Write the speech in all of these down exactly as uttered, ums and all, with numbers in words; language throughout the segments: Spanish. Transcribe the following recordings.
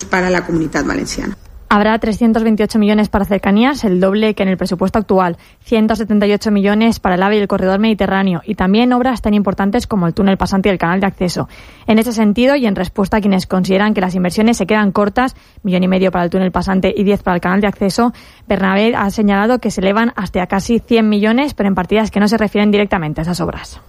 para la Comunitat Valenciana. Habrá trescientos veintiocho millones para cercanías, el doble que en el presupuesto actual, ciento setenta y ocho millones para el AVE y el corredor mediterráneo y también obras tan importantes como el túnel pasante y el canal de acceso. En ese sentido y en respuesta a quienes consideran que las inversiones se quedan cortas, millón y medio para el túnel pasante y diez para el canal de acceso, Bernabé ha señalado que se elevan hasta casi cien millones, pero en partidas que no se refieren directamente a esas obras.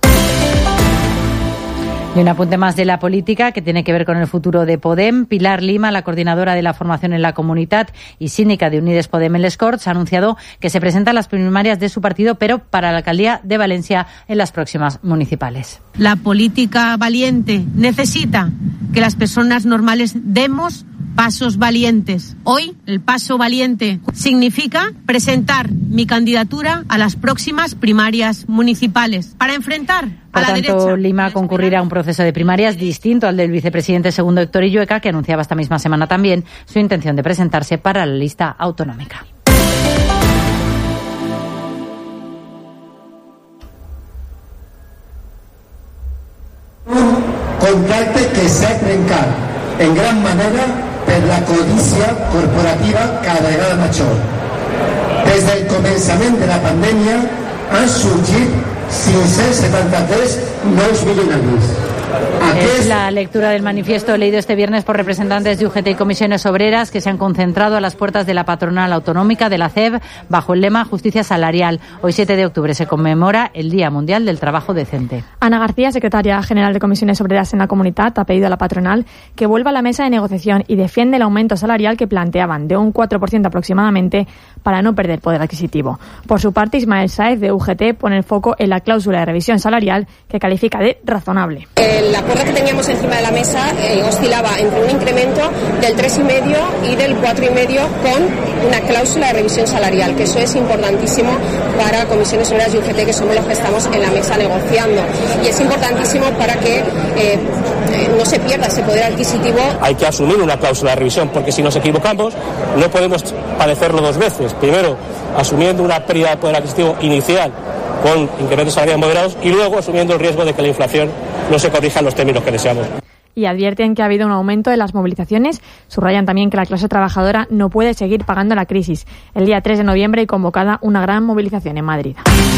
Y un apunte más de la política que tiene que ver con el futuro de Podem. Pilar Lima, la coordinadora de la formación en la Comunitat y síndica de Unides Podem en les Corts, ha anunciado que se presentan las primarias de su partido, pero para la alcaldía de Valencia en las próximas municipales. La política valiente necesita que las personas normales demos pasos valientes. Hoy, el paso valiente significa presentar mi candidatura a las próximas primarias municipales para enfrentar Por a la tanto, derecha. Lima concurrirá a un proceso de primarias distinto al del vicepresidente segundo Héctor Illueca, que anunciaba esta misma semana también su intención de presentarse para la lista autonómica. Un contracte que s'ha trencat en gran manera per la codícia corporativa cada vegada major. Des del començament de la pandèmia han sorgit cinc-cents setanta-tres nous milionaris. Es la lectura del manifiesto leído este viernes por representantes de U G T y comisiones obreras que se han concentrado a las puertas de la patronal autonómica de la C E B bajo el lema Justicia Salarial. Hoy, siete de octubre, se conmemora el Día Mundial del Trabajo Decente. Ana García, secretaria general de comisiones obreras en la Comunitat, ha pedido a la patronal que vuelva a la mesa de negociación y defiende el aumento salarial que planteaban de un cuatro por ciento aproximadamente para no perder poder adquisitivo. Por su parte, Ismael Sáez de U G T pone el foco en la cláusula de revisión salarial que califica de razonable. El acuerdo que teníamos encima de la mesa eh, oscilaba entre un incremento del tres coma cinco y del cuatro coma cinco con una cláusula de revisión salarial, que eso es importantísimo para comisiones obreras y U G T, que somos los que estamos en la mesa negociando. Y es importantísimo para que eh, eh, no se pierda ese poder adquisitivo. Hay que asumir una cláusula de revisión, porque si nos equivocamos no podemos padecerlo dos veces. Primero, asumiendo una pérdida de poder adquisitivo inicial con incrementos salariales moderados y luego asumiendo el riesgo de que la inflación no se corrija en los términos que deseamos. Y advierten que ha habido un aumento de las movilizaciones. Subrayan también que la clase trabajadora no puede seguir pagando la crisis. El día tres de noviembre hay convocada una gran movilización en Madrid.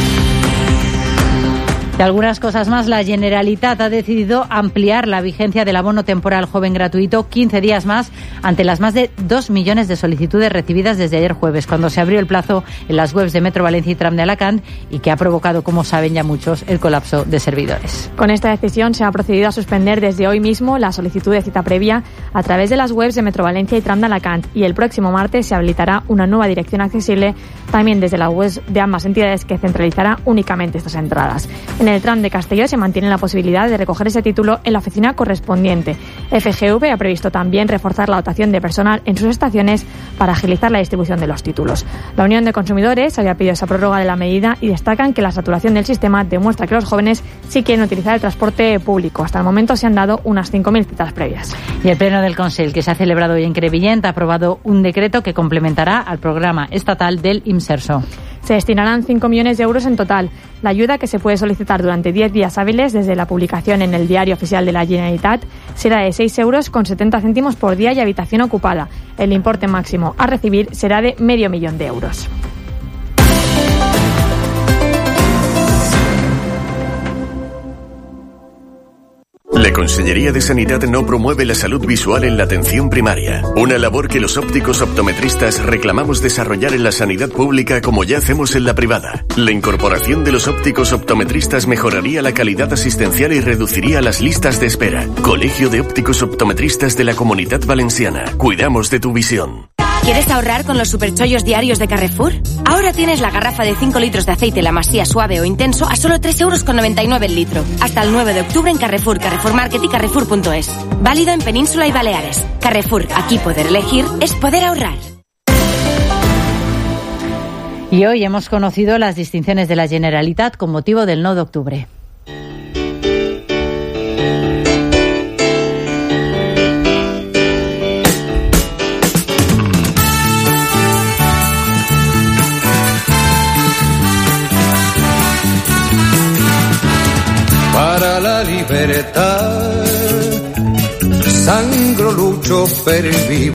De algunas cosas más, la Generalitat ha decidido ampliar la vigencia del abono temporal joven gratuito quince días más ante las más de dos millones de solicitudes recibidas desde ayer jueves, cuando se abrió el plazo en las webs de Metro Valencia y Tram de Alacant y que ha provocado, como saben ya muchos, el colapso de servidores. Con esta decisión se ha procedido a suspender desde hoy mismo la solicitud de cita previa a través de las webs de Metro Valencia y Tram de Alacant y el próximo martes se habilitará una nueva dirección accesible también desde las webs de ambas entidades que centralizará únicamente estas entradas. En el tram de Castelló se mantiene la posibilidad de recoger ese título en la oficina correspondiente. F G V ha previsto también reforzar la dotación de personal en sus estaciones para agilizar la distribución de los títulos. La Unión de Consumidores había pedido esa prórroga de la medida y destacan que la saturación del sistema demuestra que los jóvenes sí quieren utilizar el transporte público. Hasta el momento se han dado unas cinco mil citas previas. Y el Pleno del Consell, que se ha celebrado hoy en Crevillent, ha aprobado un decreto que complementará al programa estatal del Imserso. Se destinarán cinco millones de euros en total. La ayuda, que se puede solicitar durante diez días hábiles desde la publicación en el Diario Oficial de la Generalitat, será de seis euros con setenta céntimos por día y habitación ocupada. El importe máximo a recibir será de medio millón de euros. La Consellería de Sanidad no promueve la salud visual en la atención primaria, una labor que los ópticos optometristas reclamamos desarrollar en la sanidad pública como ya hacemos en la privada. La incorporación de los ópticos optometristas mejoraría la calidad asistencial y reduciría las listas de espera. Colegio de Ópticos Optometristas de la Comunitat Valenciana. Cuidamos de tu visión. ¿Quieres ahorrar con los superchollos diarios de Carrefour? Ahora tienes la garrafa de cinco litros de aceite La Masía suave o intenso a solo tres euros con noventa y nueve el litro. Hasta el nueve de octubre en Carrefour, Carrefour Market y Carrefour punto es. Válido en Península y Baleares. Carrefour, aquí poder elegir es poder ahorrar. Y hoy hemos conocido las distinciones de la Generalitat con motivo del nueve de octubre. Para la libertad, sangro lucho per el vivo.